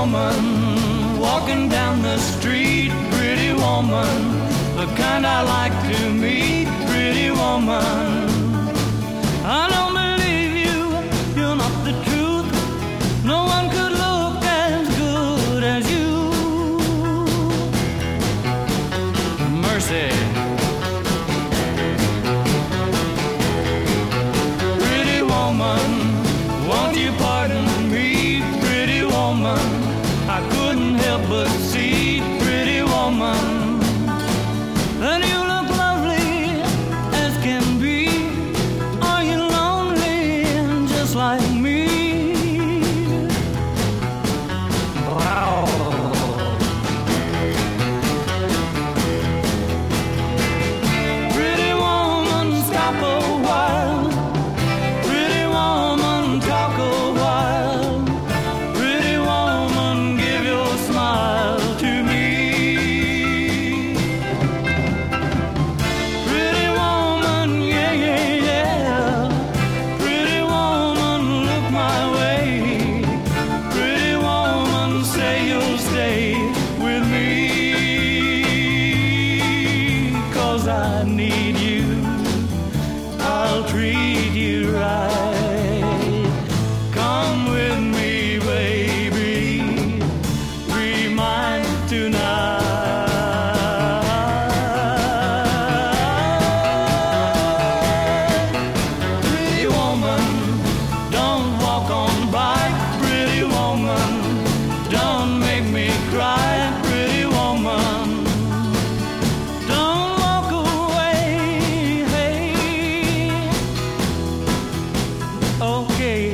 woman walking down the street, pretty woman, the kind I like to meet, pretty woman. I don't believe you, you're not the truth. No one could look as good as you. Mercy. Pretty woman, won't you pardon me, pretty woman? I couldn't help but see, pretty woman, that you look lovely as can be. Are you lonely just like me? Wow. Pretty woman, stop a while. Pretty woman, talk a while. Pretty woman, give your smile to me. Pretty woman, yeah, yeah, yeah. Pretty woman, look my way. Pretty woman, say you'll stay with me. 'Cause I need you, I'll treat you right. Come with me, baby, be mine tonight. Pretty woman, don't walk on by. Pretty woman, don't make me cry. Pretty woman, don't walk away. Hey, okay,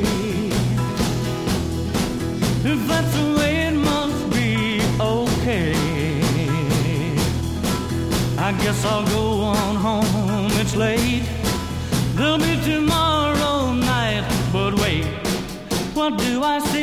if that's the way it must be, okay. I guess I'll go on home, it's late. There'll be tomorrow night, but wait, what do I see?